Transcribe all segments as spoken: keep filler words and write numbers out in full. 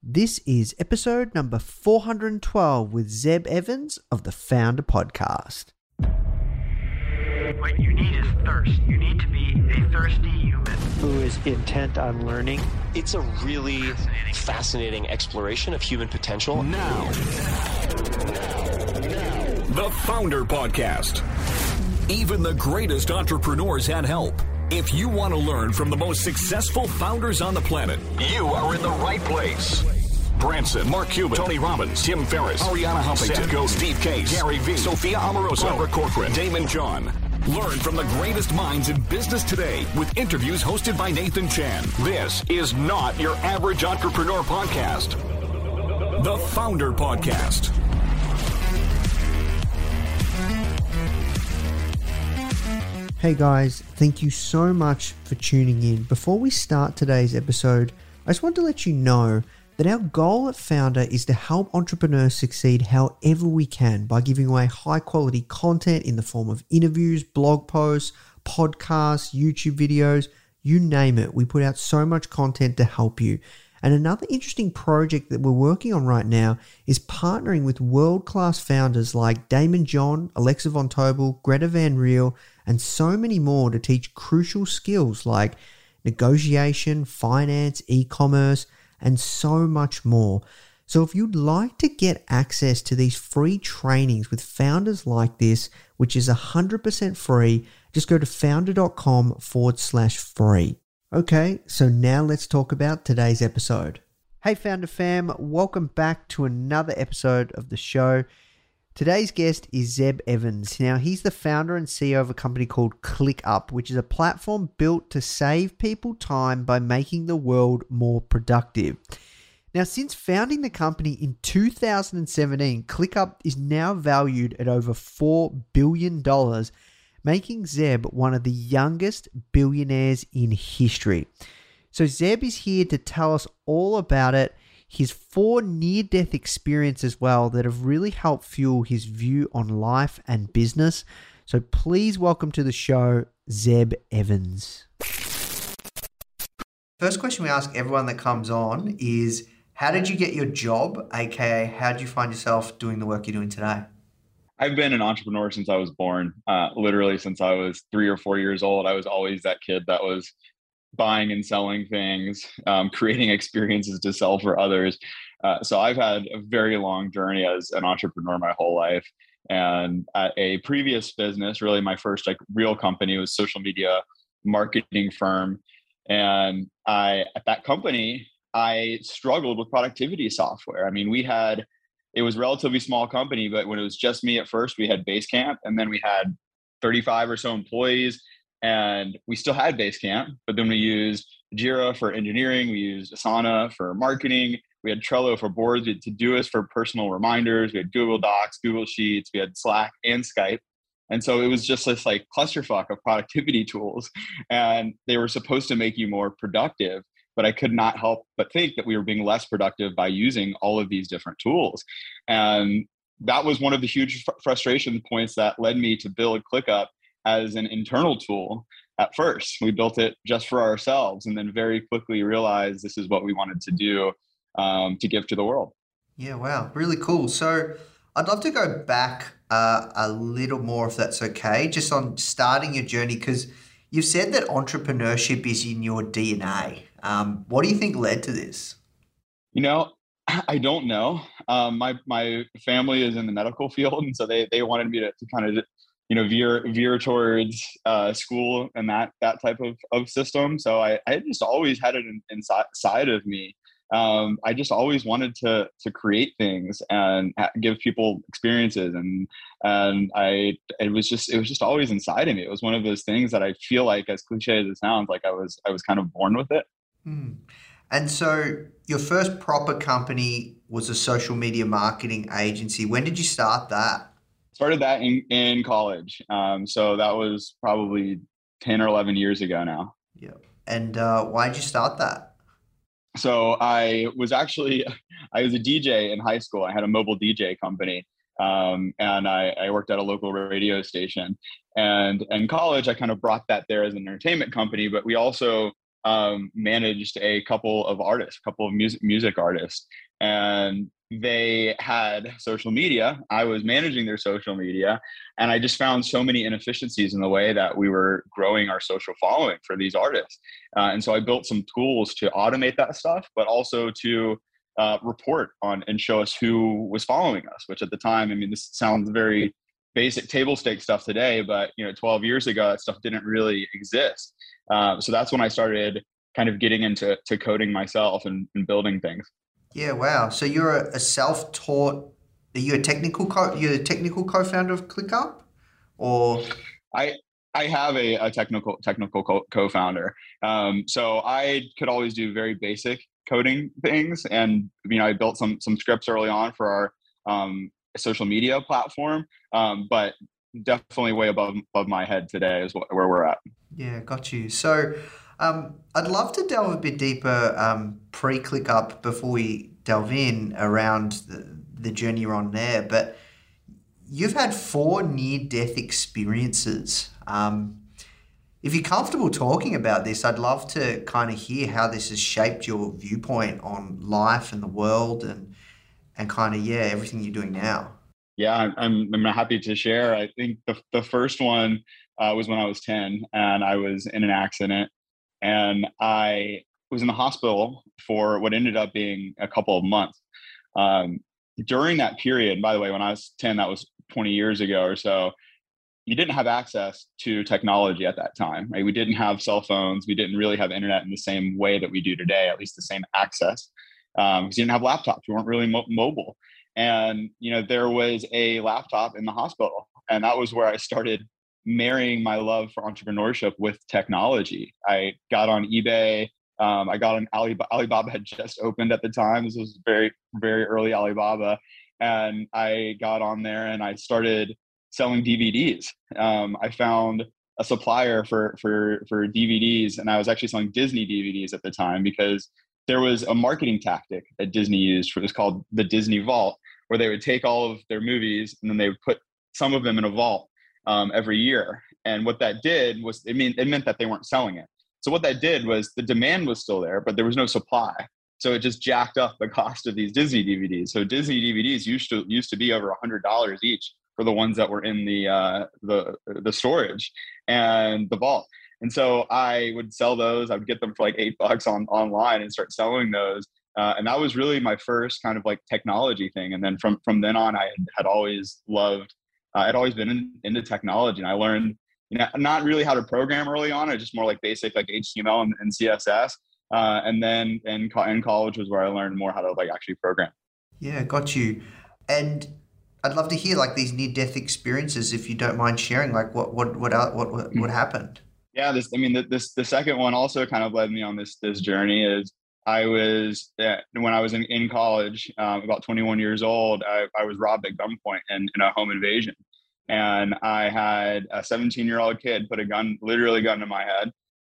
This is episode number four hundred twelve with Zeb Evans of the Founder Podcast. What you need is thirst. You need to be a thirsty human who is intent on learning. It's a really fascinating, fascinating exploration of human potential. Now, now, the Founder Podcast. Even the greatest entrepreneurs had help. If you want to learn from the most successful founders on the planet, you are in the right place. Branson, Mark Cuban, Tony Robbins, Tim Ferriss, Ariana Huffington, Seth Godin, Steve Case, Gary Vee, Sophia Amoruso, Barbara Corcoran, Damon John. Learn from the greatest minds in business today with interviews hosted by Nathan Chan. This is not your average entrepreneur podcast. The Founder Podcast. Hey guys, thank you so much for tuning in. Before we start today's episode, I just want to let you know that our goal at Founder is to help entrepreneurs succeed however we can by giving away high quality content in the form of interviews, blog posts, podcasts, YouTube videos, you name it. We put out so much content to help you. And another interesting project that we're working on right now is partnering with world-class founders like Damon John, Alexa Von Tobel, Greta Van Riel, and so many more to teach crucial skills like negotiation, finance, e-commerce, and so much more. So if you'd like to get access to these free trainings with founders like this, which is one hundred percent free, just go to founder.com forward slash free. Okay, so now let's talk about today's episode. Hey Founder Fam, welcome back to another episode of the show. Today's guest is Zeb Evans. Now, he's the founder and C E O of a company called ClickUp, which is a platform built to save people time by making the world more productive. Now, since founding the company in two thousand seventeen, ClickUp is now valued at over four billion dollars, making Zeb one of the youngest billionaires in history. So Zeb is here to tell us all about it, his four near-death experience as well that have really helped fuel his view on life and business. So please welcome to the show, Zeb Evans. First question we ask everyone that comes on is, how did you get your job? A K A, how did you find yourself doing the work you're doing today? I've been an entrepreneur since I was born, uh, literally since I was three or four years old. I was always that kid that was buying and selling things, um, creating experiences to sell for others. Uh, so I've had a very long journey as an entrepreneur my whole life. And at a previous business, really my first like real company was social media marketing firm. And I, at that company, I struggled with productivity software. I mean, we had, it was a relatively small company, but when it was just me at first, we had Basecamp, and then we had thirty-five or so employees. And we still had Basecamp, but then we used Jira for engineering. We used Asana for marketing. We had Trello for boards. We had Todoist for personal reminders. We had Google Docs, Google Sheets. We had Slack and Skype. And so it was just this like clusterfuck of productivity tools. And they were supposed to make you more productive, but I could not help but think that we were being less productive by using all of these different tools. And that was one of the huge fr- frustration points that led me to build ClickUp as an internal tool. At first, we built it just for ourselves, and then very quickly realized this is what we wanted to do um, to give to the world. Yeah, wow, really cool. So I'd love to go back uh, a little more, if that's okay, just on starting your journey, because you've said that entrepreneurship is in your D N A. Um, what do you think led to this? You know, I don't know. Um, my my family is in the medical field, and so they they wanted me to, to kind of you know, veer veer towards uh, school and that that type of, of system. So I, I just always had it in, inside, inside of me. Um, I just always wanted to to create things and ha- give people experiences, and and I it was just it was just always inside of me. It was one of those things that I feel like, as cliche as it sounds, like I was I was kind of born with it. Hmm. And so your first proper company was a social media marketing agency. When did you start that? Started that in, in college. Um, so that was probably ten or eleven years ago now. Yeah. And uh, why did you start that? So I was actually, I was a D J in high school. I had a mobile D J company. Um, and I, I worked at a local radio station. And in college, I kind of brought that there as an entertainment company, but we also um, managed a couple of artists, a couple of music music artists, and they had social media. I was managing their social media, and I just found so many inefficiencies in the way that we were growing our social following for these artists. Uh, and so I built some tools to automate that stuff, but also to uh, report on and show us who was following us, which at the time, I mean, this sounds very basic table stake stuff today, but you know, twelve years ago, that stuff didn't really exist. Uh, so that's when I started kind of getting into to coding myself and, and building things. Yeah, wow. So you're a, a self-taught. Are you a technical co? You're a technical co-founder of ClickUp, or I I have a, a technical technical co- co-founder. Um, so I could always do very basic coding things, and you know, I built some some scripts early on for our um, social media platform, um, but definitely way above above my head today is what, where we're at. Yeah, got you. So um, I'd love to delve a bit deeper um, pre-ClickUp before we delve in around the, the journey you're on there. But you've had four near-death experiences. Um, if you're comfortable talking about this, I'd love to kind of hear how this has shaped your viewpoint on life and the world and and kind of, yeah, everything you're doing now. Yeah, I'm I'm happy to share. I think the the first one uh, was when I was ten, and I was in an accident, and I was in the hospital for what ended up being a couple of months. Um, during that period, by the way, when I was ten, that was twenty years ago or so, you didn't have access to technology at that time, right? We didn't have cell phones. We didn't really have internet in the same way that we do today, at least the same access. Um, because you didn't have laptops, we weren't really mo- mobile. And, you know, there was a laptop in the hospital, and that was where I started marrying my love for entrepreneurship with technology. I got on eBay. Um, I got on Alibaba. Alibaba had just opened at the time. This was very, very early Alibaba. And I got on there and I started selling D V Ds. Um, I found a supplier for, for, for D V Ds, and I was actually selling Disney D V Ds at the time, because there was a marketing tactic that Disney used for this called the Disney Vault, where they would take all of their movies and then they would put some of them in a vault um, every year. And what that did was, it, mean, it meant that they weren't selling it. So what that did was the demand was still there, but there was no supply. So it just jacked up the cost of these Disney D V Ds. So Disney D V Ds used to used to be over one hundred dollars each for the ones that were in the uh, the the storage and the vault. And so I would sell those. I would get them for like eight bucks on online and start selling those. Uh, and that was really my first kind of like technology thing. And then from, from then on, I had, had always loved, uh, I'd always been in, into technology. And I learned, you know, not really how to program early on, or just more like basic like H T M L and, and C S S. Uh, and then in, in college was where I learned more how to like actually program. Yeah, got you. And I'd love to hear like these near-death experiences, if you don't mind sharing, like what what what what what, what happened. Yeah, this. I mean, the, this the second one also kind of led me on this this journey. Is I was yeah, when I was in, in college, um, about twenty-one years old, I, I was robbed at gunpoint in, in a home invasion, and I had a seventeen-year-old kid put a gun, literally a gun to my head,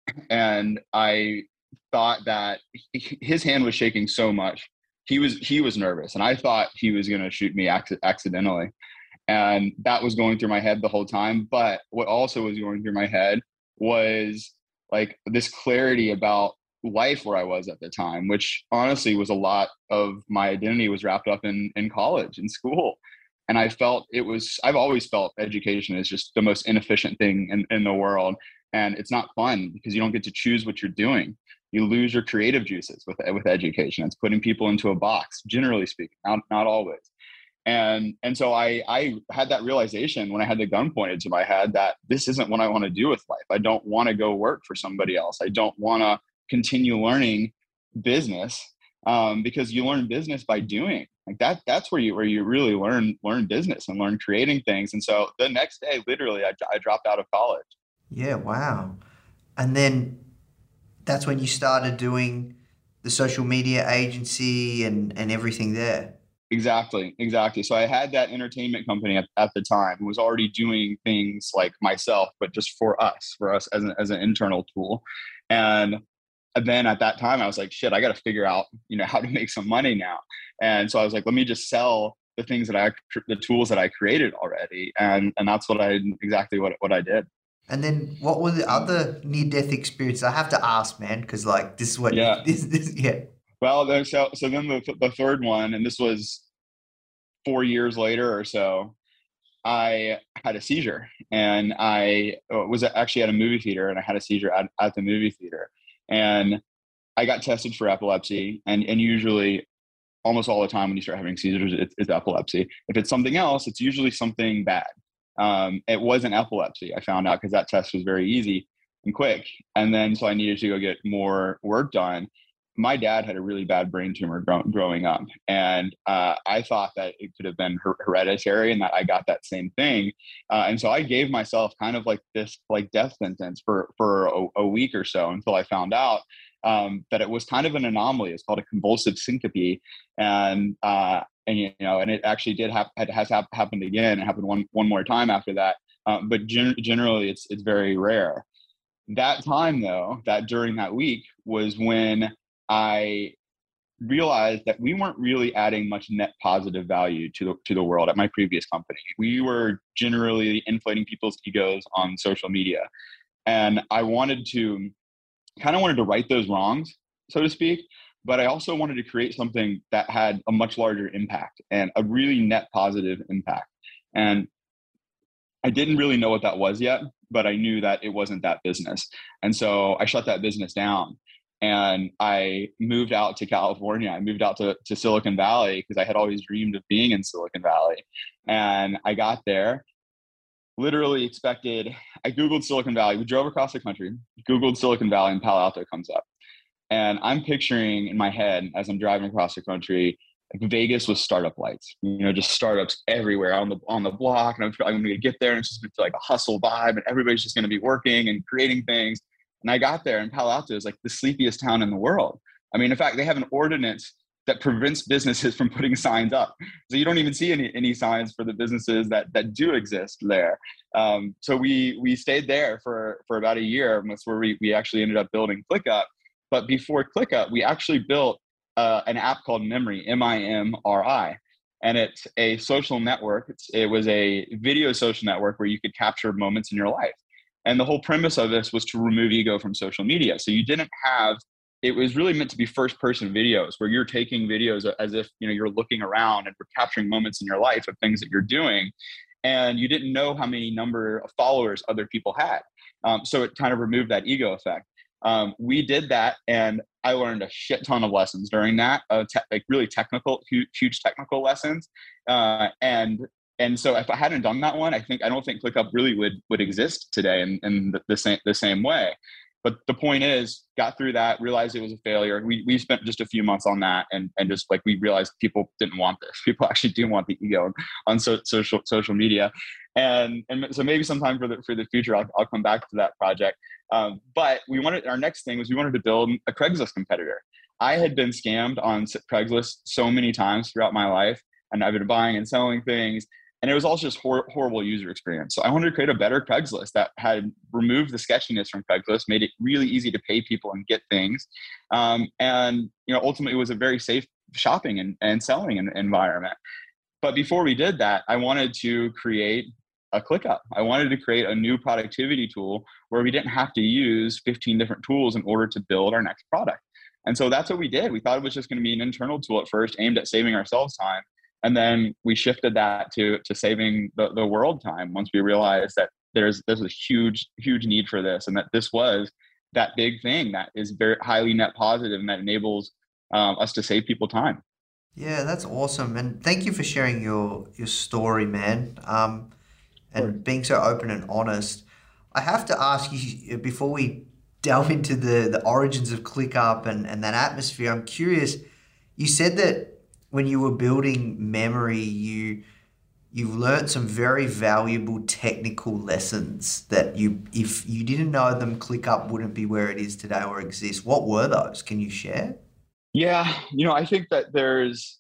and I thought that his hand was shaking so much, he was he was nervous, and I thought he was going to shoot me ac- accidentally, and that was going through my head the whole time. But what also was going through my head was like this clarity about life where I was at the time, which honestly was a lot of my identity was wrapped up in, in college and school. And I felt it was, I've always felt education is just the most inefficient thing in, in the world. And it's not fun because you don't get to choose what you're doing. You lose your creative juices with, with education. It's putting people into a box, generally speaking, not, not always. And and so I, I had that realization when I had the gun pointed to my head that this isn't what I want to do with life. I don't want to go work for somebody else. I don't want to continue learning business um, because you learn business by doing. Like that. That's where you where you really learn learn business and learn creating things. And so the next day, literally, I, I dropped out of college. Yeah, wow. And then that's when you started doing the social media agency and, and everything there. Exactly, exactly. So I had that entertainment company at, at the time who was already doing things like myself, but just for us, for us as an, as an internal tool. And then at that time, I was like, shit, I got to figure out, you know, how to make some money now. And so I was like, let me just sell the things that I, the tools that I created already. And and that's what I, exactly what, what I did. And then what were the other near-death experiences? I have to ask, man, because like this is what Yeah. you, this, this, yeah. Well, then, so so then the the third one, and this was four years later or so, I had a seizure, and I was actually at a movie theater, and I had a seizure at, at the movie theater, and I got tested for epilepsy, and and usually, almost all the time when you start having seizures, it's, it's epilepsy. If it's something else, it's usually something bad. Um, it wasn't epilepsy. I found out because that test was very easy and quick, and then so I needed to go get more work done. My dad had a really bad brain tumor grow, growing up, and uh, I thought that it could have been her- hereditary and that I got that same thing. Uh, and so I gave myself kind of like this like death sentence for for a, a week or so until I found out um, that it was kind of an anomaly. It's called a convulsive syncope, and uh, and you know, and it actually did have it has hap- happened again. It happened one one more time after that, um, but gen- generally it's it's very rare. That time though, that during that week was when I realized that we weren't really adding much net positive value to the to the world at my previous company. We were generally inflating people's egos on social media, and I wanted to kind of wanted to right those wrongs, so to speak. But I also wanted to create something that had a much larger impact and a really net positive impact. And I didn't really know what that was yet, but I knew that it wasn't that business. And so I shut that business down. And I moved out to California. I moved out to, to Silicon Valley because I had always dreamed of being in Silicon Valley. And I got there, literally expected, I Googled Silicon Valley. We drove across the country, Googled Silicon Valley, and Palo Alto comes up. And I'm picturing in my head as I'm driving across the country, like Vegas with startup lights, you know, just startups everywhere on the on the block. And I'm, I'm going to get there and it's just going to feel like a hustle vibe and everybody's just going to be working and creating things. And I got there and Palo Alto is like the sleepiest town in the world. I mean, in fact, they have an ordinance that prevents businesses from putting signs up. So you don't even see any, any signs for the businesses that that do exist there. Um, so we we stayed there for, for about a year. And that's where we, we actually ended up building ClickUp. But before ClickUp, we actually built uh, an app called Mimri, M I M R I. And it's a social network. It's, it was a video social network where you could capture moments in your life. And the whole premise of this was to remove ego from social media. So you didn't have, it was really meant to be first person videos where you're taking videos as if, you know, you're looking around and we're capturing moments in your life of things that you're doing. And you didn't know how many number of followers other people had. Um, so it kind of removed that ego effect. Um, we did that and I learned a shit ton of lessons during that, uh, te- like really technical, huge, huge technical lessons. Uh, and And so if I hadn't done that one, I think, I don't think ClickUp really would, would exist today in, in the, the same, the same way. But the point is, got through that, realized it was a failure. We we spent just a few months on that. And, and just like, we realized people didn't want this. People actually do want the ego on so, social, social media. And, and so maybe sometime for the, for the future, I'll, I'll come back to that project. Um, but we wanted, our next thing was we wanted to build a Craigslist competitor. I had been scammed on Craigslist so many times throughout my life, and I've been buying and selling things. And it was also just hor- horrible user experience. So I wanted to create a better Craigslist that had removed the sketchiness from Craigslist, made it really easy to pay people and get things. Um, and, you know, ultimately it was a very safe shopping and, and selling environment. But before we did that, I wanted to create a ClickUp. I wanted to create a new productivity tool where we didn't have to use fifteen different tools in order to build our next product. And so that's what we did. We thought it was just going to be an internal tool at first aimed at saving ourselves time. And then we shifted that to to saving the, the world time once we realized that there's there's a huge, huge need for this, and that this was that big thing that is very highly net positive and that enables um, us to save people time. Yeah, that's awesome. And thank you for sharing your your story, man, um, and sure. being so open and honest. I have to ask you, before we delve into the, the origins of ClickUp and, and that atmosphere, I'm curious, you said that when you were building Mimri, you you've learned some very valuable technical lessons that you, if you didn't know them, ClickUp wouldn't be where it is today or exist. What were those? Can you share? Yeah, you know, I think that there's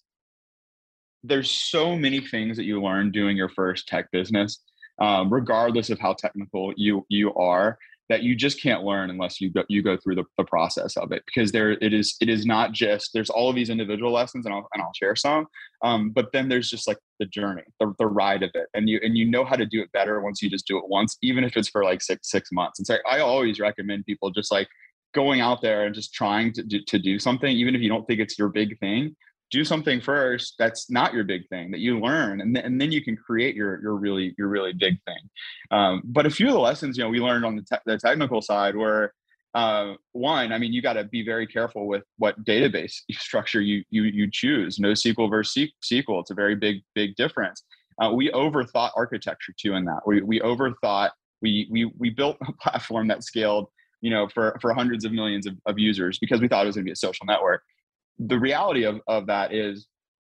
there's so many things that you learn doing your first tech business, um, regardless of how technical you you are. that you just can't learn unless you go you go through the, the process of it, because there it is it is not just there's all of these individual lessons, and I'll and I'll share some, um, but then there's just like the journey, the, the ride of it, and you and you know how to do it better once you just do it once, even if it's for like six six months. And so I always recommend people just like going out there and just trying to do, to do something, even if you don't think it's your big thing. Do something first that's not your big thing that you learn, and, th- and then you can create your your really your really big thing. Um, but a few of the lessons, you know, we learned on the, te- the technical side were uh, one. I mean, you got to be very careful with what database structure you you you choose. NoSQL versus S Q L, it's a very big big difference. Uh, we overthought architecture too in that. We we overthought. We we we built a platform that scaled, you know, for for hundreds of millions of, of users because we thought it was going to be a social network. The reality of, of that is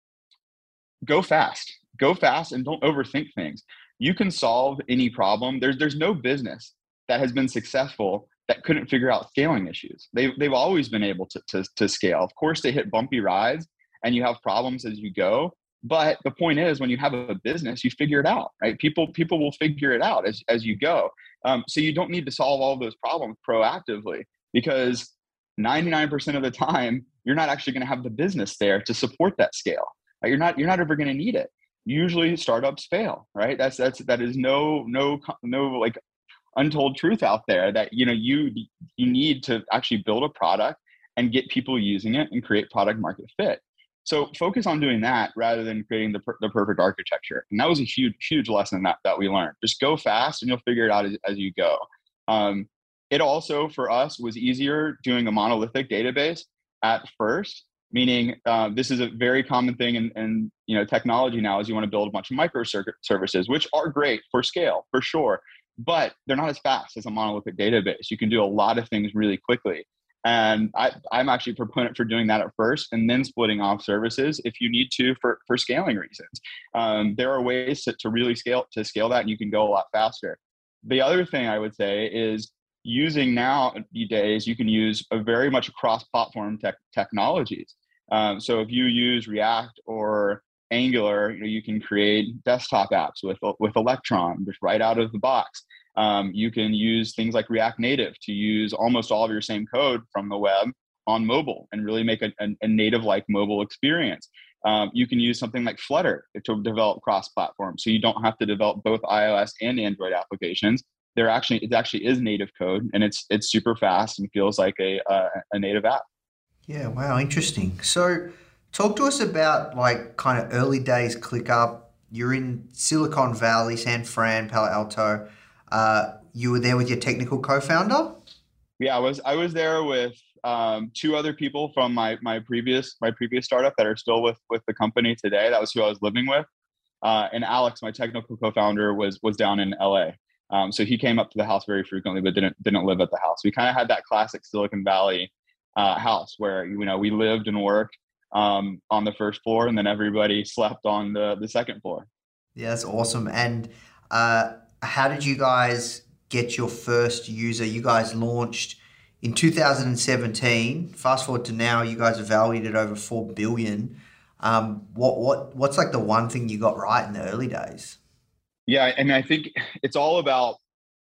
go fast, go fast and don't overthink things. You can solve any problem. There's, there's no business that has been successful that couldn't figure out scaling issues. They've, they've always been able to, to, to scale. Of course, they hit bumpy rides and you have problems as you go. But the point is, when you have a business, you figure it out, right? People, people will figure it out as, as you go. Um, so you don't need to solve all those problems proactively, because ninety-nine percent of the time, you're not actually going to have the business there to support that scale. Right? You're not, you're not ever going to need it. Usually startups fail, right? That's, that's, that is no, no, no, like untold truth out there that, you know, you, you need to actually build a product and get people using it and create product market fit. So focus on doing that rather than creating the, per, the perfect architecture. And that was a huge, huge lesson that, that we learned. Just go fast and you'll figure it out as, as you go. Um, It also, for us, was easier doing a monolithic database at first, meaning uh, this is a very common thing in, in you know technology now, is you want to build a bunch of microservices, which are great for scale, for sure, but they're not as fast as a monolithic database. You can do a lot of things really quickly. And I, I'm actually a proponent for doing that at first and then splitting off services if you need to for, for scaling reasons. Um, there are ways to, to really scale to scale that, and you can go a lot faster. The other thing I would say is, using nowadays, you can use a very much cross-platform tech technologies. Um, so if you use React or Angular, you know, you can create desktop apps with with Electron just right out of the box. Um, you can use things like React Native to use almost all of your same code from the web on mobile and really make a, a, a native-like mobile experience. Um, you can use something like Flutter to develop cross-platform, so you don't have to develop both iOS and Android applications. There actually, it actually is native code, and it's it's super fast and feels like a a, a native app. Yeah, wow, interesting. So, talk to us about like kind of early days ClickUp. You're in Silicon Valley, San Fran, Palo Alto. Uh, you were there with your technical co-founder? Yeah, I was I was there with um, two other people from my my previous my previous startup that are still with with the company today. That was who I was living with, uh, and Alex, my technical co-founder, was was down in L A. Um, so he came up to the house very frequently, but didn't didn't live at the house. We kind of had that classic Silicon Valley uh, house where, you know, we lived and worked um, on the first floor, and then everybody slept on the the second floor. Yeah, that's awesome. And uh, how did you guys get your first user? You guys launched in two thousand seventeen. Fast forward to now, you guys are valued at over four billion. Um, what what what's like the one thing you got right in the early days? Yeah, and I think it's all about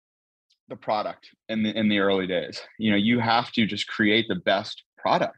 the product in the in the early days. You know, you have to just create the best product.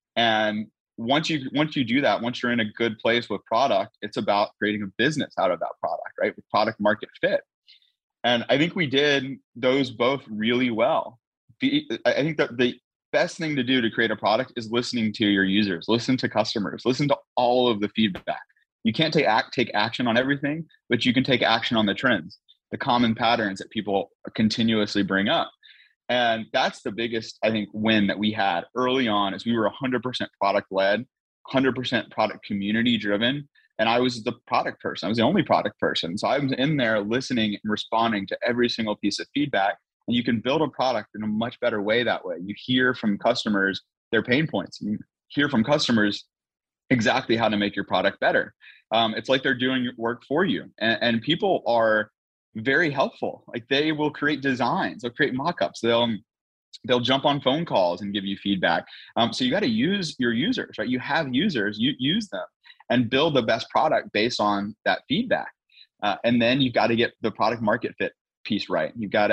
And once you once you do that, once you're in a good place with product, it's about creating a business out of that product, right? With product market fit. And I think we did those both really well. The, I think that the best thing to do to create a product is listening to your users, listen to customers, listen to all of the feedback. You can't take act, take action on everything, but you can take action on the trends, the common patterns that people continuously bring up. And that's the biggest, I think, win that we had early on, is we were one hundred percent product led, one hundred percent product community driven. And I was the product person. I was the only product person. So I was in there listening and responding to every single piece of feedback. And you can build a product in a much better way that way. You hear from customers their pain points. You hear from customers exactly how to make your product better. Um, it's like they're doing work for you. And, and people are very helpful. Like, they will create designs, they'll create mock-ups, they'll they'll jump on phone calls and give you feedback. Um, so you got to use your users, right? You have users, you use them and build the best product based on that feedback. Uh, and then you've got to get the product market fit piece right. You've got to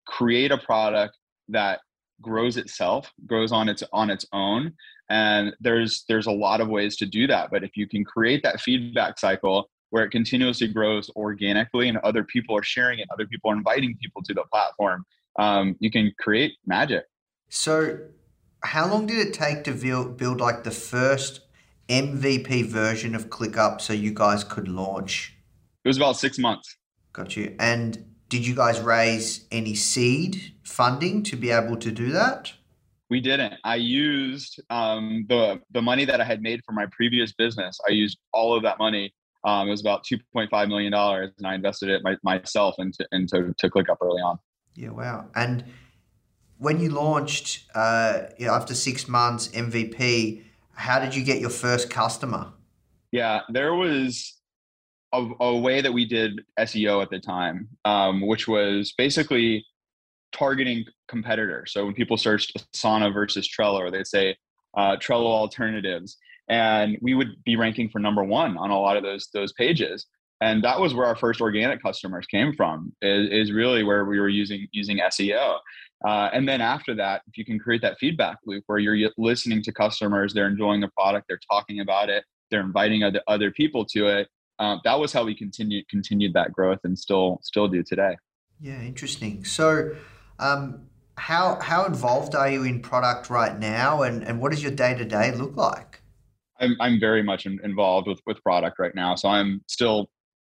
create a product that grows itself, grows on its on its own. And there's there's a lot of ways to do that. But if you can create that feedback cycle where it continuously grows organically and other people are sharing it, other people are inviting people to the platform, um, you can create magic. So how long did it take to build, build like the first M V P version of ClickUp so you guys could launch? It was about six months. Got you. And did you guys raise any seed funding to be able to do that? We didn't. I used um, the the money that I had made from my previous business. I used all of that money. Um, it was about two point five million dollars, and I invested it my, myself into into to ClickUp early on. Yeah, wow. And when you launched uh, you know, after six months M V P, how did you get your first customer? Yeah, there was a, a way that we did S E O at the time, um, which was basically targeting competitors. So when people searched Asana versus Trello, or they'd say uh, Trello alternatives, and we would be ranking for number one on a lot of those those pages. And that was where our first organic customers came from. Is, is really where we were using using S E O. Uh, and then after that, if you can create that feedback loop where you're listening to customers, they're enjoying the product, they're talking about it, they're inviting other other people to it. Um, that was how we continued continued that growth, and still still do today. Yeah, interesting. So. Um, how how involved are you in product right now, and, and what does your day-to-day look like? I'm I'm very much in, involved with, with product right now. So I'm still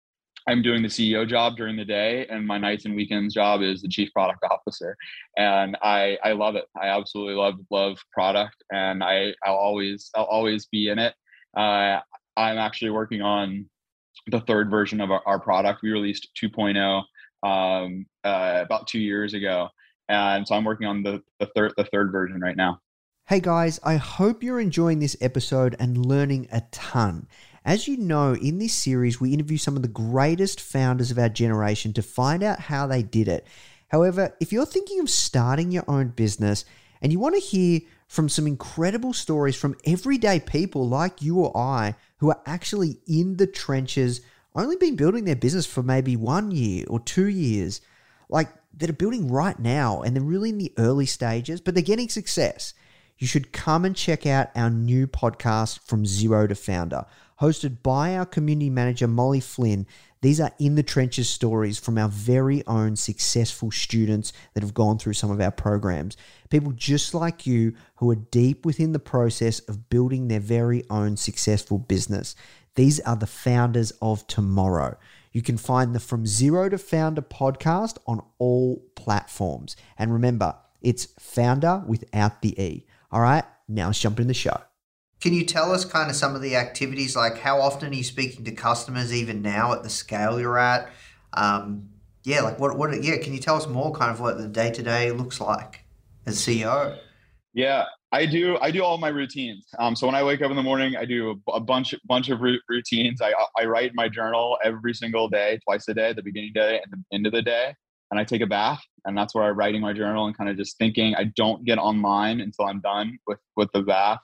I'm doing the C E O job during the day, and my nights and weekends job is the chief product officer. And I I love it. I absolutely love love product, and I I'll always I'll always be in it. Uh, I'm actually working on the third version of our, our product. We released two point oh um, uh, about two years ago. And so I'm working on the, the third, the third version right now. Hey guys, I hope you're enjoying this episode and learning a ton. As you know, in this series, we interview some of the greatest founders of our generation to find out how they did it. However, if you're thinking of starting your own business and you want to hear from some incredible stories from everyday people like you or I who are actually in the trenches, only been building their business for maybe one year or two years, like that are building right now and they're really in the early stages, but they're getting success, you should come and check out our new podcast, From Zero to Founder, hosted by our community manager, Molly Flynn. These are in the trenches stories from our very own successful students that have gone through some of our programs. People just like you who are deep within the process of building their very own successful business. These are the founders of tomorrow. You can find the From Zero to Founder podcast on all platforms. And remember, it's founder without the E. All right, now let's jump in the show. Can you tell us kind of some of the activities, like how often are you speaking to customers even now at the scale you're at? Um, yeah, like what, what, yeah, can you tell us more kind of what the day-to-day looks like as C E O? Yeah, I do. I do all my routines. Um, so when I wake up in the morning, I do a, a bunch, bunch of routines. I, I write my journal every single day, twice a day, at the beginning of the day and the end of the day. And I take a bath, and that's where I'm writing my journal and kind of just thinking. I don't get online until I'm done with, with the bath.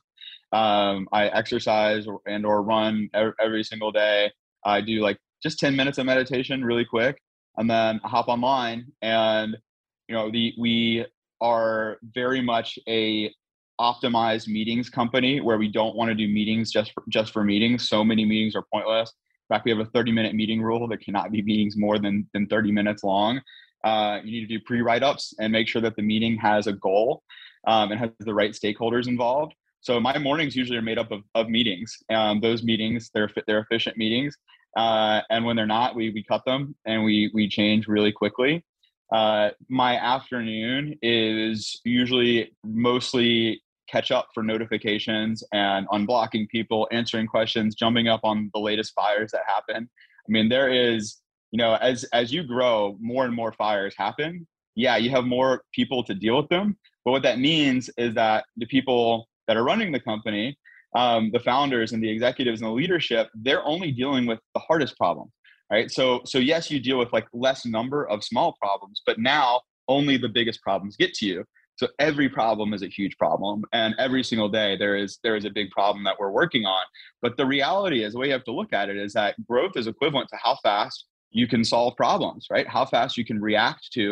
Um, I exercise or, and or run every, every single day. I do like just ten minutes of meditation really quick, and then I hop online. And, you know, the, we are very much a optimized meetings company where we don't want to do meetings just for, just for meetings. So many meetings are pointless. In fact, we have a thirty minute meeting rule that cannot be meetings more than, than thirty minutes long. Uh, you need to do pre-write-ups and make sure that the meeting has a goal um, and has the right stakeholders involved. So my mornings usually are made up of, of meetings. Um, those meetings, they're they're efficient meetings. Uh, and when they're not, we we cut them and we we change really quickly. Uh, my afternoon is usually mostly catch up for notifications and unblocking people, answering questions, jumping up on the latest fires that happen. I mean, there is, you know, as as you grow, more and more fires happen. Yeah, you have more people to deal with them. But what that means is that the people that are running the company, um, the founders and the executives and the leadership, they're only dealing with the hardest problems, right? So, so yes, you deal with like less number of small problems, but now only the biggest problems get to you. So every problem is a huge problem, and every single day there is there is a big problem that we're working on. But the reality is, the way you have to look at it is that growth is equivalent to how fast you can solve problems, right? How fast you can react to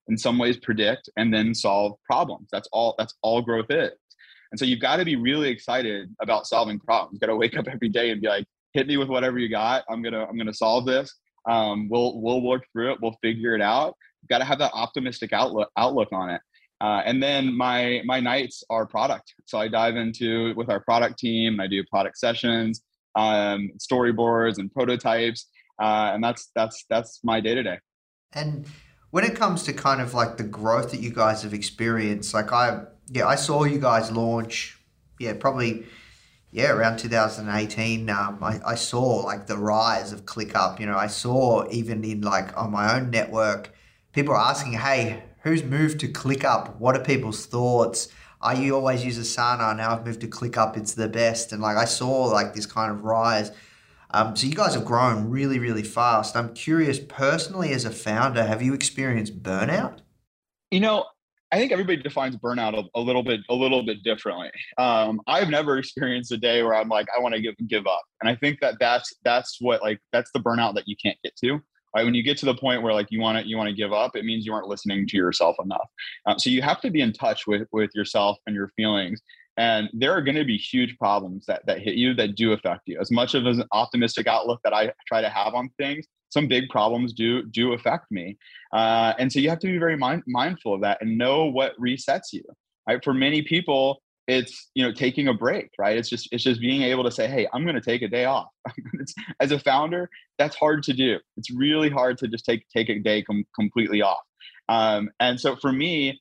in some ways predict and then solve problems. That's all, that's all growth is. And so you've got to be really excited about solving problems. You've got to wake up every day and be like, hit me with whatever you got. I'm going to, I'm going to solve this. Um, we'll, we'll work through it. We'll figure it out. You've got to have that optimistic outlook, outlook on it. Uh, and then my, my nights are product. So I dive into with our product team and I do product sessions, um, storyboards and prototypes. Uh, and that's, that's, that's my day to day. And when it comes to kind of like the growth that you guys have experienced, like I, yeah, I saw you guys launch, yeah, probably, yeah, around two thousand eighteen. Um, I, I saw like the rise of ClickUp. You know, I saw even in like on my own network, people are asking, hey, who's moved to ClickUp? What are people's thoughts? I you always use Asana. Now I've moved to ClickUp. It's the best. And like I saw like this kind of rise. Um, so you guys have grown really, really fast. I'm curious, personally, as a founder, have you experienced burnout? You know, I think everybody defines burnout a, a little bit, a little bit differently. Um, I've never experienced a day where I'm like, I want to give give up, and I think that that's that's what like that's the burnout that you can't get to. Right? When you get to the point where like you want to you want to give up, it means you aren't listening to yourself enough. Um, so you have to be in touch with with yourself and your feelings. And there are going to be huge problems that that hit you that do affect you. As much of an optimistic outlook that I try to have on things, some big problems do do affect me. Uh, and so you have to be very mind, mindful of that and know what resets you. Right? For many people, it's you know taking a break. Right? It's just it's just being able to say, hey, I'm going to take a day off. As a founder, that's hard to do. It's really hard to just take take a day com- completely off. Um, and so for me,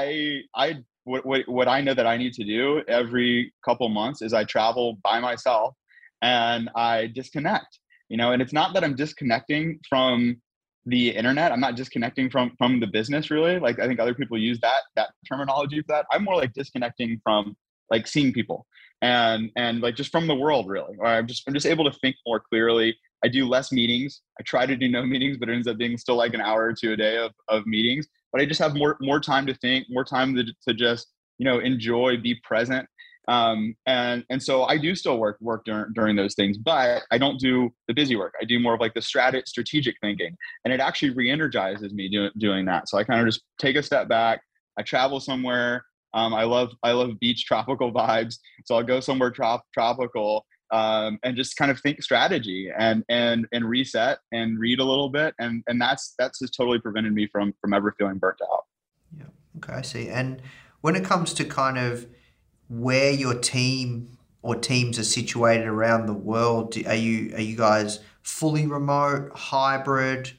I I. What, what what I know that I need to do every couple months is I travel by myself and I disconnect, you know, and it's not that I'm disconnecting from the internet. I'm not disconnecting from, from the business really. Like I think other people use that, that terminology for that. I'm more like disconnecting from like seeing people and, and like just from the world really, or I'm just, I'm just able to think more clearly. I do less meetings. I try to do no meetings, but it ends up being still like an hour or two a day of, of meetings. But I just have more more time to think, more time to, to just you know enjoy, be present, um, and and so I do still work work during during those things, but I don't do the busy work. I do more of like the strat- strategic thinking, and it actually re-energizes me doing doing that. So I kind of just take a step back. I travel somewhere. Um, I love I love beach tropical vibes, so I'll go somewhere trop- tropical. Um, and just kind of think strategy and and and reset and read a little bit, and and that's that's just totally prevented me from from ever feeling burnt out. Yeah. Okay, I see. And when it comes to kind of where your team or teams are situated around the world, do, are you are you guys fully remote, hybrid,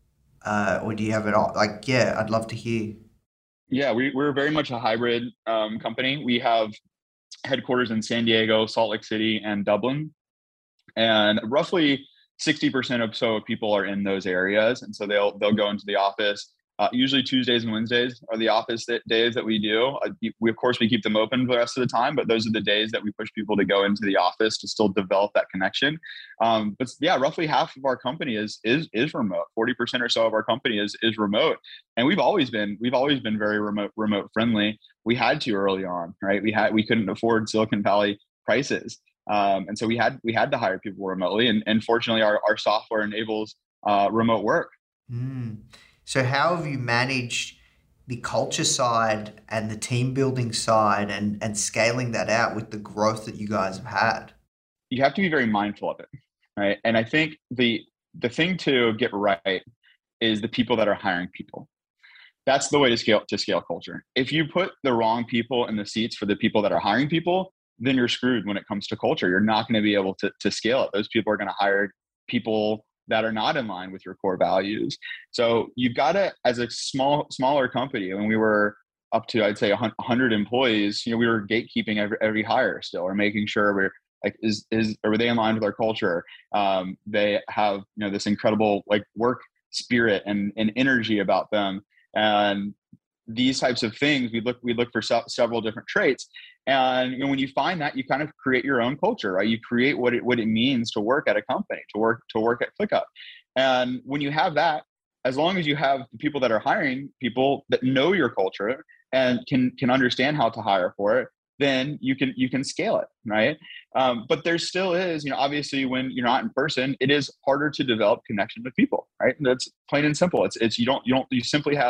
uh, or do you have it all? Like, yeah, I'd love to hear. Yeah, we we're very much a hybrid um, company. We have headquarters in San Diego, Salt Lake City, and Dublin. And roughly sixty percent of so people are in those areas. And so they'll they'll go into the office. Uh, usually Tuesdays and Wednesdays are the office that days that we do. Uh, we, of course, we keep them open for the rest of the time, but those are the days that we push people to go into the office to still develop that connection. Um, but yeah, roughly half of our company is is is remote. forty percent or so of our company is is remote. And we've always been we've always been very remote remote friendly. We had to early on, right? We had we couldn't afford Silicon Valley prices. Um, and so we had we had to hire people remotely. And, and fortunately, our, our software enables uh, remote work. Mm. So how have you managed the culture side and the team building side and, and scaling that out with the growth that you guys have had? You have to be very mindful of it, right? And I think the the thing to get right is the people that are hiring people. That's the way to scale to scale culture. If you put the wrong people in the seats for the people that are hiring people, then you're screwed when it comes to culture. You're not going to be able to, to scale it. Those people are going to hire people that are not in line with your core values. So you've got to, as a small, smaller company, when we were up to, I'd say one hundred employees, you know, we were gatekeeping every, every hire still, or making sure we're like, is, is, are they in line with our culture? Um, they have, you know, this incredible like work spirit and, and energy about them. And these types of things, we look, we look for se- several different traits. And you know, when you find that, you kind of create your own culture, right? You create what it what it means to work at a company, to work to work at ClickUp. And when you have that, as long as you have the people that are hiring people that know your culture and can can understand how to hire for it, then you can you can scale it, right? Um, but there still is, you know, obviously when you're not in person, it is harder to develop connection with people, right? And that's plain and simple. It's it's you don't you don't you simply have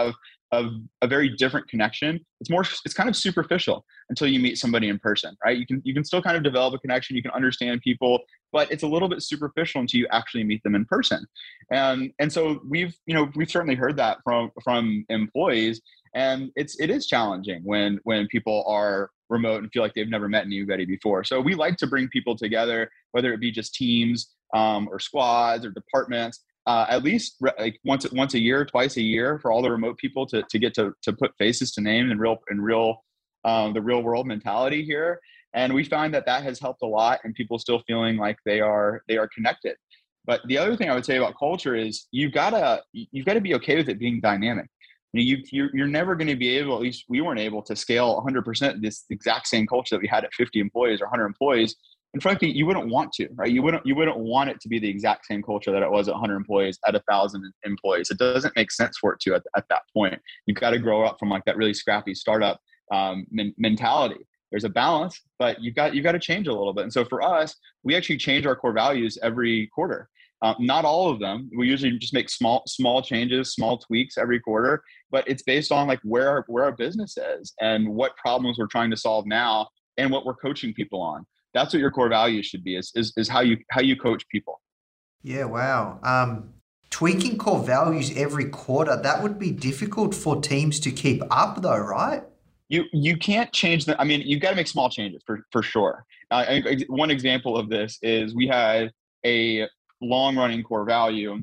a, a very different connection. It's more, it's kind of superficial until you meet somebody in person, right? You can, you can still kind of develop a connection. You can understand people, but it's a little bit superficial until you actually meet them in person. And, and so we've, you know, we've certainly heard that from, from employees, and it's, it is challenging when, when people are remote and feel like they've never met anybody before. So we like to bring people together, whether it be just teams, um, or squads or departments, Uh, at least re- like once once a year, twice a year, for all the remote people to to get to to put faces to names and real and real um, the real world mentality here. And we find that that has helped a lot, and people still feeling like they are they are connected. But the other thing I would say about culture is you've gotta you've got to be okay with it being dynamic. You know, you you're, you're never going to be able, at least we weren't able to scale one hundred percent this exact same culture that we had at fifty employees or one hundred employees. And frankly, you wouldn't want to, right? You wouldn't, you wouldn't want it to be the exact same culture that it was at one hundred employees at a thousand employees. It doesn't make sense for it to at, at that point. You've got to grow up from like that really scrappy startup um, men- mentality. There's a balance, but you've got, you've got to change a little bit. And so for us, we actually change our core values every quarter. Um, not all of them. We usually just make small, small changes, small tweaks every quarter, but it's based on like where our, where our business is and what problems we're trying to solve now and what we're coaching people on. That's what your core values should be, is, is, is how you, how you coach people. Yeah. Wow. Um, tweaking core values every quarter, that would be difficult for teams to keep up though, right? You, you can't change the, I mean, you've got to make small changes for, for sure. Uh, I, one example of this is we had a long running core value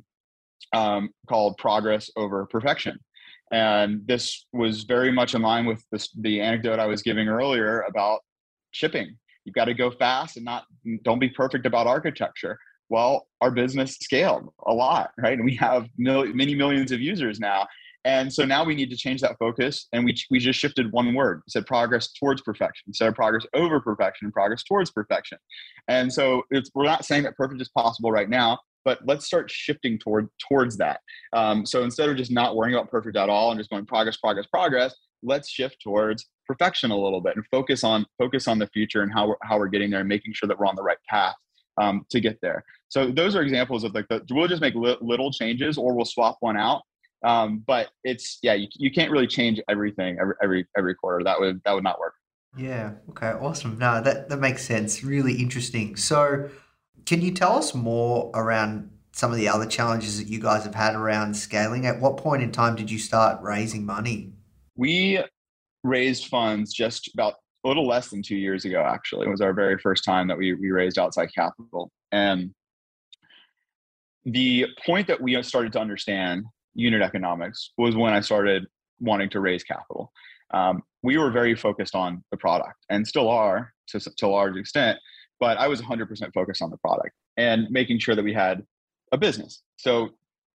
um, called progress over perfection. And this was very much in line with this, the anecdote I was giving earlier about shipping. You've got to go fast and not, don't be perfect about architecture. Well, our business scaled a lot, right? And we have mil- many millions of users now. And so now we need to change that focus. And we we just shifted one word. We said progress towards perfection instead of progress over perfection and progress towards perfection. And so it's, we're not saying that perfect is possible right now, but let's start shifting toward towards that. Um, so instead of just not worrying about perfect at all and just going progress, progress, progress, let's shift towards perfection a little bit and focus on focus on the future and how we're, how we're getting there and making sure that we're on the right path um, to get there. So those are examples of like the, we'll just make li- little changes or we'll swap one out. Um, but it's, yeah, you, you can't really change everything every, every, every quarter. That would, that would not work. Yeah. Okay. Awesome. No, that, that makes sense. Really interesting. So can you tell us more around some of the other challenges that you guys have had around scaling? At what point in time did you start raising money? We raised funds just about a little less than two years ago, actually. It was our very first time that we, we raised outside capital. And the point that we started to understand unit economics was when I started wanting to raise capital. Um, we were very focused on the product and still are to, to a large extent, but I was one hundred percent focused on the product and making sure that we had a business. So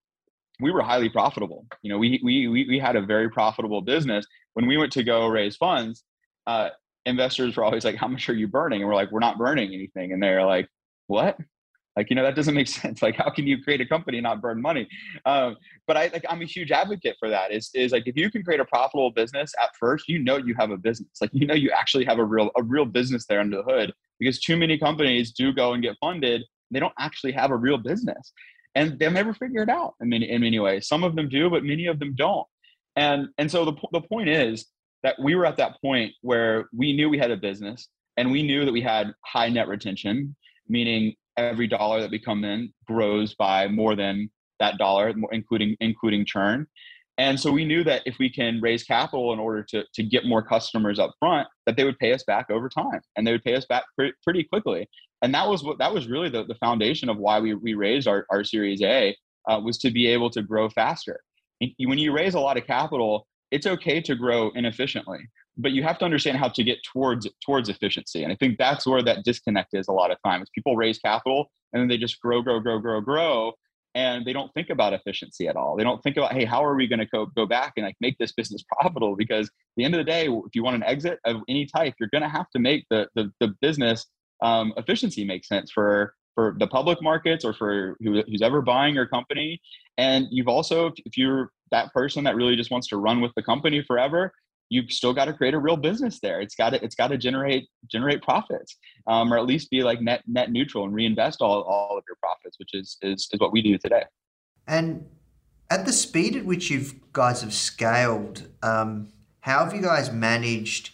we were highly profitable. You know, we, we, we, we had a very profitable business. When we went to go raise funds, uh, investors were always like, how much are you burning? And we're like, we're not burning anything. And they're like, what? Like, you know, that doesn't make sense. Like, how can you create a company and not burn money? Um, but I, like, I'm a huge advocate for that. Is is like, if you can create a profitable business at first, you know, you have a business. Like, you know, you actually have a real, a real business there under the hood, because too many companies do go and get funded. They don't actually have a real business, and they'll never figure it out in many, in many ways. Some of them do, but many of them don't. And, and so the, the point is that we were at that point where we knew we had a business, and we knew that we had high net retention, meaning every dollar that we come in grows by more than that dollar, including including churn. And so we knew that if we can raise capital in order to, to get more customers up front, that they would pay us back over time, and they would pay us back pre- pretty quickly. And that was what that was really the, the foundation of why we, we raised our, our Series A, uh, was to be able to grow faster. When you raise a lot of capital, it's okay to grow inefficiently, but you have to understand how to get towards towards efficiency. And I think that's where that disconnect is a lot of times. People raise capital and then they just grow, grow, grow, grow, grow, and they don't think about efficiency at all. They don't think about, hey, how are we going to go, go back and like make this business profitable? Because at the end of the day, if you want an exit of any type, you're going to have to make the the, the business um, efficiency make sense for for the public markets or for who, who's ever buying your company. And you've also, if you're that person that really just wants to run with the company forever, you've still got to create a real business there. It's got to, it's got to generate, generate profits, um, or at least be like net, net neutral and reinvest all, all of your profits, which is, is, is what we do today. And At the speed at which you guys have scaled, um, how have you guys managed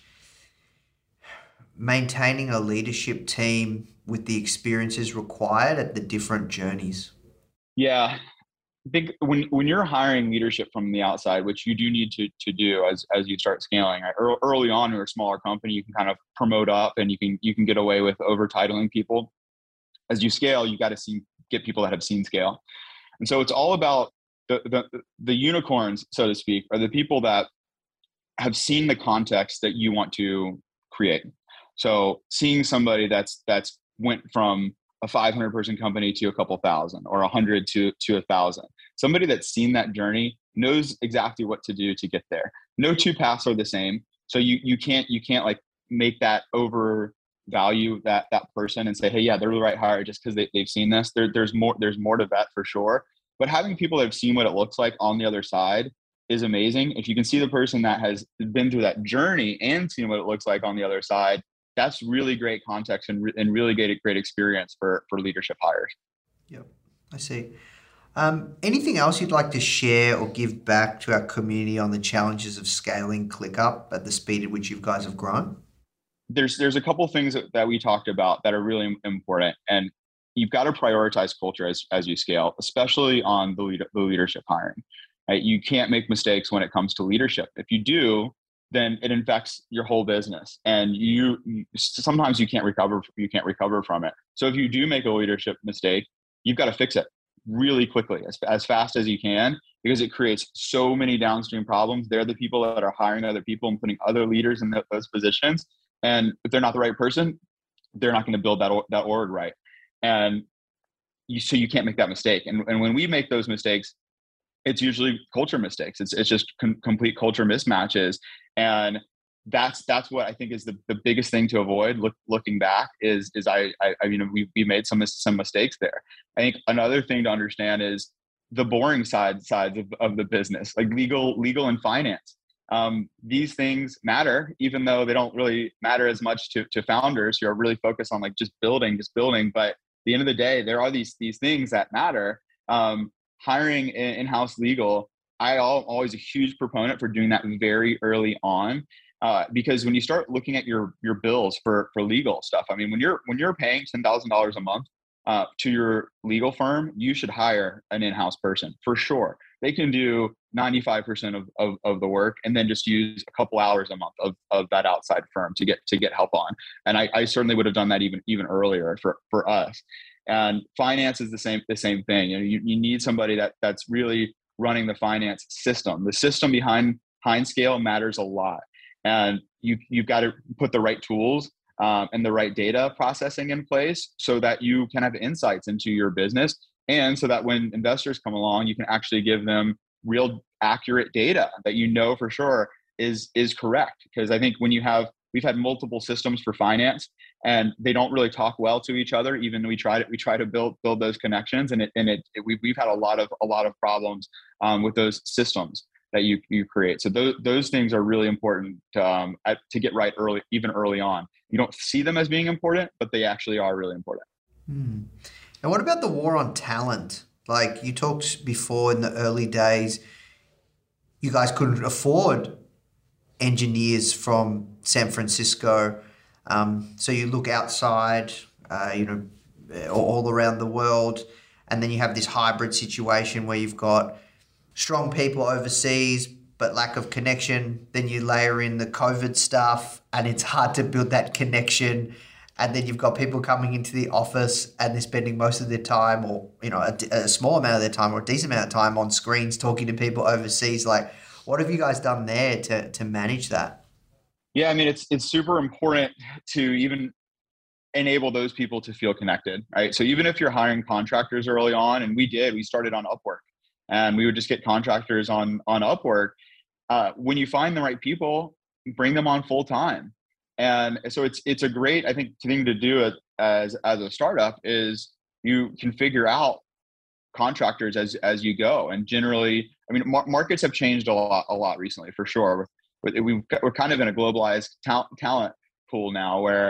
maintaining a leadership team with the experiences required at the different journeys? Yeah, I think when when you're hiring leadership from the outside, which you do need to to do as as you start scaling, right? Ear- early on, you're a smaller company, you can kind of promote up, and you can you can get away with over titling people. As you scale, you got to see get people that have seen scale, and so it's all about the the the unicorns, so to speak, are the people that have seen the context that you want to create. So seeing somebody that's that's went from a five hundred person company to a couple thousand, or a hundred to to a thousand. Somebody that's seen that journey knows exactly what to do to get there. No two paths are the same. So you you can't you can't like make that overvalue that that person and say, hey, yeah, they're the right hire just because they, they've seen this. There, there's more there's more to that for sure. But having people that have seen what it looks like on the other side is amazing. If you can see the person that has been through that journey and seen what it looks like on the other side, that's really great context and, re- and really great, great experience for, for leadership hires. Yep, I see. Um, anything else you'd like to share or give back to our community on the challenges of scaling ClickUp at the speed at which you guys have grown? There's there's a couple of things that, that we talked about that are really important, and you've got to prioritize culture as, as you scale, especially on the, lead, the leadership hiring. Right? You can't make mistakes when it comes to leadership. If you do, then it infects your whole business, and you, you sometimes you can't recover you can't recover from it. So if you do make a leadership mistake, you've got to fix it really quickly, as, as fast as you can, because it creates so many downstream problems. They're the people that are hiring other people and putting other leaders in the, those positions, and if they're not the right person, they're not going to build that that org right, and you so you can't make that mistake. And, and when we make those mistakes, it's usually culture mistakes. It's it's just com- complete culture mismatches. And that's that's what I think is the, the biggest thing to avoid. Look, looking back is is I I, I you know we we made some some mistakes there. I think another thing to understand is the boring side sides of, of the business, like legal legal and finance. Um, these things matter, even though they don't really matter as much to to founders who are really focused on like just building, just building. But at the end of the day, there are these these things that matter. Um, hiring in, in-house legal, I am always a huge proponent for doing that very early on, uh, because when you start looking at your your bills for for legal stuff, I mean, when you're when you're paying ten thousand dollars a month uh, to your legal firm, you should hire an in-house person for sure. They can do ninety-five percent of, of, of the work, and then just use a couple hours a month of, of that outside firm to get to get help on. And I, I certainly would have done that even even earlier for for us. And finance is the same the same thing. You know, you, you need somebody that that's really running the finance system. The system behind behind scale matters a lot, and you you've got to put the right tools um, and the right data processing in place so that you can have insights into your business, and so that when investors come along, you can actually give them real accurate data that you know for sure is is correct. Because I think when you have we've had multiple systems for finance, and they don't really talk well to each other. Even we try to we try to build build those connections, and it and it, it we've we've had a lot of a lot of problems um, with those systems that you you create. So those those things are really important to, um, at, to get right early, even early on. You don't see them as being important, but they actually are really important. Hmm. And what about the war on talent? Like you talked before in the early days, you guys couldn't afford engineers from San Francisco. Um, so you look outside, uh, you know, all around the world, and then you have this hybrid situation where you've got strong people overseas, but lack of connection. Then you layer in the COVID stuff, and it's hard to build that connection. And then you've got people coming into the office, and they're spending most of their time, or you know, a, a small amount of their time, or a decent amount of time on screens talking to people overseas. Like, what have you guys done there to to manage that? Yeah, I mean, it's it's super important to even enable those people to feel connected, right? So even if you're hiring contractors early on, and we did, we started on Upwork, and we would just get contractors on on Upwork. Uh, when you find the right people, bring them on full time. And so it's it's a great, I think, thing to do it as as a startup is you can figure out contractors as as you go. And generally, I mean, mar- markets have changed a lot a lot recently for sure. We've, we've we're kind of in a globalized ta- talent pool now, where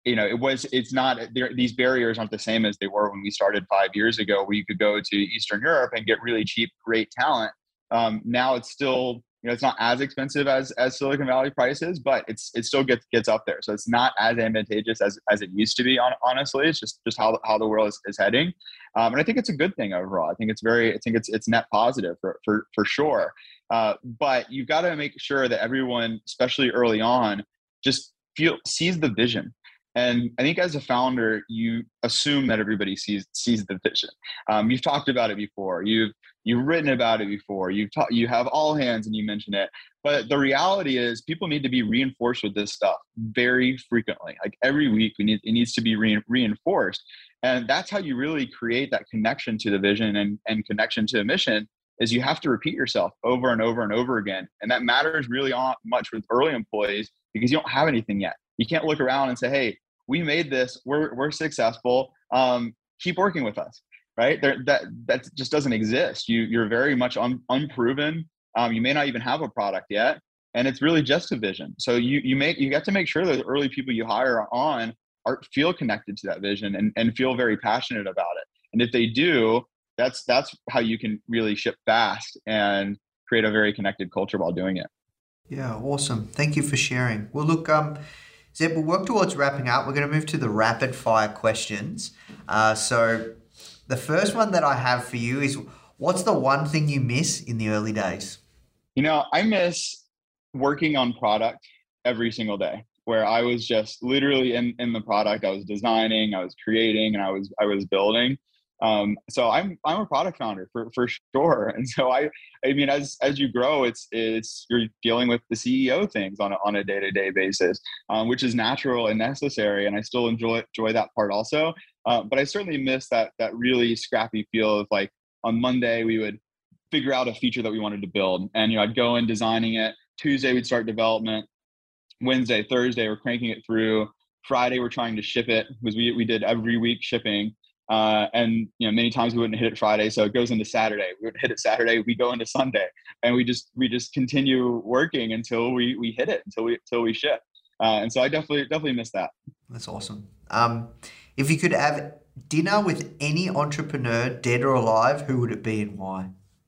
you know, it was, it's not, these barriers aren't the same as they were when we started five years ago, where you could go to Eastern Europe and get really cheap, great talent. Um, now it's still, you know, it's not as expensive as, as Silicon Valley prices, but it's, it still gets, gets up there. So it's not as advantageous as, as it used to be, on, honestly. It's just, just how, how the world is, is heading. Um, and I think it's a good thing overall. I think it's very, I think it's, it's net positive for, for, for sure. Uh, but you've got to make sure that everyone, especially early on, just feel, sees the vision. And I think as a founder, you assume that everybody sees sees the vision. Um, you've talked about it before. You've you've written about it before. You've ta- you have all hands, and you mentioned it. But the reality is, people need to be reinforced with this stuff very frequently. Like every week, we need it needs to be re- reinforced, and that's how you really create that connection to the vision and and connection to the mission. Is you have to repeat yourself over and over and over again, and that matters really on, much with early employees, because you don't have anything yet. You can't look around and say, "Hey, we made this. We're we're successful. Um, keep working with us." Right? There, that that just doesn't exist. You you're very much un, unproven. Um, you may not even have a product yet, and it's really just a vision. So you you make you have to make sure that the early people you hire on are feel connected to that vision and and feel very passionate about it. And if they do, that's that's how you can really ship fast and create a very connected culture while doing it. Yeah, awesome. Thank you for sharing. Well, look, um. Zeb, we'll work towards wrapping up. We're going to move to the rapid fire questions. Uh, so the first one that I have for you is, what's the one thing you miss in the early days? You know, I miss working on product every single day, where I was just literally in, in the product. I was designing, I was creating, and I was I was building. Um, so I'm I'm a product founder for, for sure. And so I I mean as as you grow, it's it's you're dealing with the C E O things on a, on a day-to-day basis, um, which is natural and necessary. And I still enjoy enjoy that part also. Uh, but I certainly miss that that really scrappy feel of, like, on Monday we would figure out a feature that we wanted to build, and you know I'd go in designing it. Tuesday we'd start development. Wednesday, Thursday we're cranking it through. Friday we're trying to ship it, because we we did every week shipping. Uh, and, you know, many times we wouldn't hit it Friday. So it goes into Saturday. We would hit it Saturday. We go into Sunday, and we just, we just continue working until we, we hit it, until we, until we ship. Uh, and so I definitely, definitely miss that. That's awesome. Um, if you could have dinner with any entrepreneur, dead or alive, who would it be and why?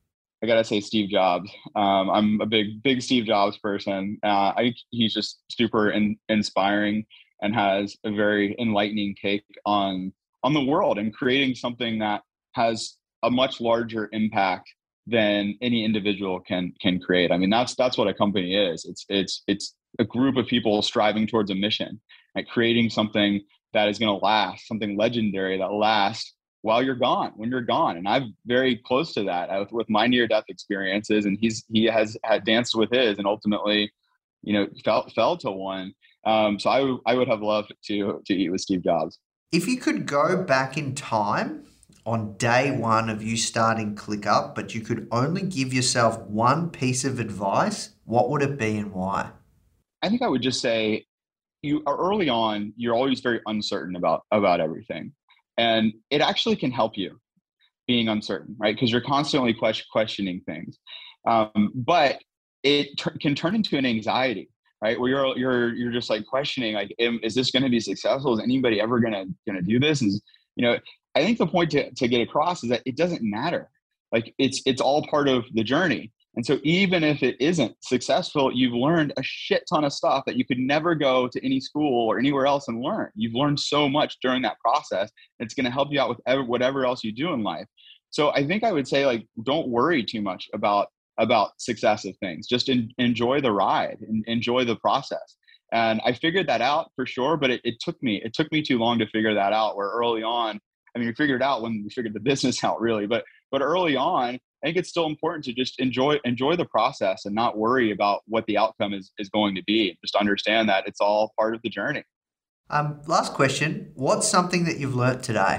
I gotta say Steve Jobs. Um, I'm a big, big Steve Jobs person. Uh, I, he's just super in, inspiring and has a very enlightening take on on the world, and creating something that has a much larger impact than any individual can can create. I mean, that's that's what a company is. It's it's it's a group of people striving towards a mission, like creating something that is going to last, something legendary that lasts while you're gone, when you're gone. And I'm very close to that uh, with my near-death experiences, and he's he has had danced with his, and ultimately, you know, fell fell to one. Um, so I w- I would have loved to to eat with Steve Jobs. If you could go back in time on day one of you starting ClickUp, but you could only give yourself one piece of advice, what would it be and why? I think I would just say, you are early on, you're always very uncertain about, about everything. And it actually can help you being uncertain, right? Because you're constantly question, questioning things. Um, but it t- can turn into an anxiety. Right, where you're you're you're just like questioning, like, is this going to be successful? Is anybody ever gonna gonna do this? Is you know, I think the point to, to get across is that it doesn't matter. Like it's it's all part of the journey. And so even if it isn't successful, you've learned a shit ton of stuff that you could never go to any school or anywhere else and learn. You've learned so much during that process. It's going to help you out with ever, whatever else you do in life. So I think I would say, like, don't worry too much about about success of things. Just in, enjoy the ride and enjoy the process. And I figured that out for sure, but it, it took me, it took me too long to figure that out, where early on, I mean, we figured it out when we figured the business out really, but, but early on, I think it's still important to just enjoy, enjoy the process and not worry about what the outcome is, is going to be. Just understand that it's all part of the journey. Um, last question. What's something that you've learned today?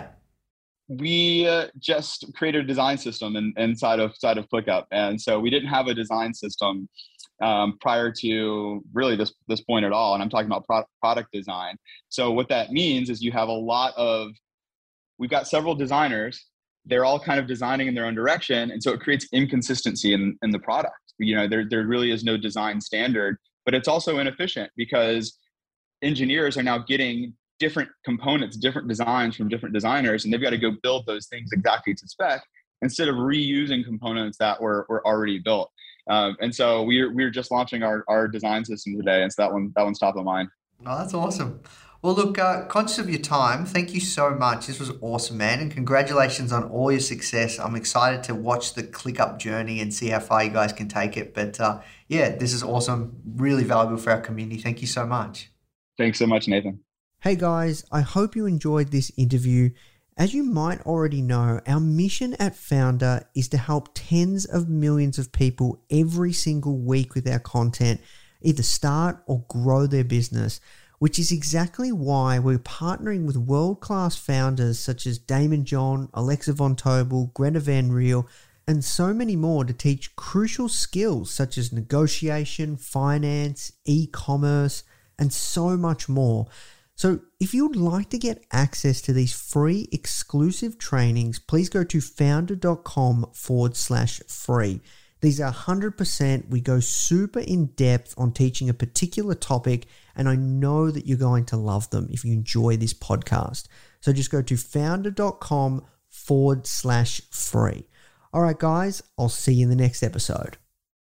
We uh, just created a design system in, inside of inside of ClickUp, and so we didn't have a design system um, prior to really this this point at all. And I'm talking about pro- product design. So what that means is you have a lot of we've got several designers. They're all kind of designing in their own direction, and so it creates inconsistency in, in the product. You know, there there really is no design standard, but it's also inefficient because engineers are now getting different components, different designs from different designers, and they've got to go build those things exactly to spec instead of reusing components that were, were already built. Um, and so we're we're just launching our, our design system today, and so that one that one's top of mind. Oh, that's awesome. Well, look, uh, conscious of your time, thank you so much. This was awesome, man, and congratulations on all your success. I'm excited to watch the ClickUp journey and see how far you guys can take it. But uh, yeah, this is awesome, really valuable for our community. Thank you so much. Thanks so much, Nathan. Hey guys, I hope you enjoyed this interview. As you might already know, our mission at Foundr is to help tens of millions of people every single week with our content, either start or grow their business, which is exactly why we're partnering with world-class founders such as Damon John, Alexa Von Tobel, Greta Van Riel, and so many more to teach crucial skills such as negotiation, finance, e-commerce, and so much more. So if you'd like to get access to these free exclusive trainings, please go to foundr.com forward slash free. These are one hundred percent. We go super in depth on teaching a particular topic, and I know that you're going to love them if you enjoy this podcast. So just go to foundr.com forward slash free. All right, guys, I'll see you in the next episode.